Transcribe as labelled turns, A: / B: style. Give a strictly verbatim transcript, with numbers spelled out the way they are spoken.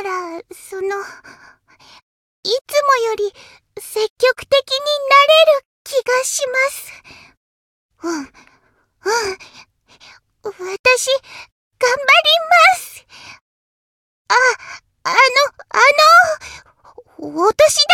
A: ら、その、いつもより積極的になれる気がします。うん、うん。私、頑張ります。あ、あの、あの、お年玉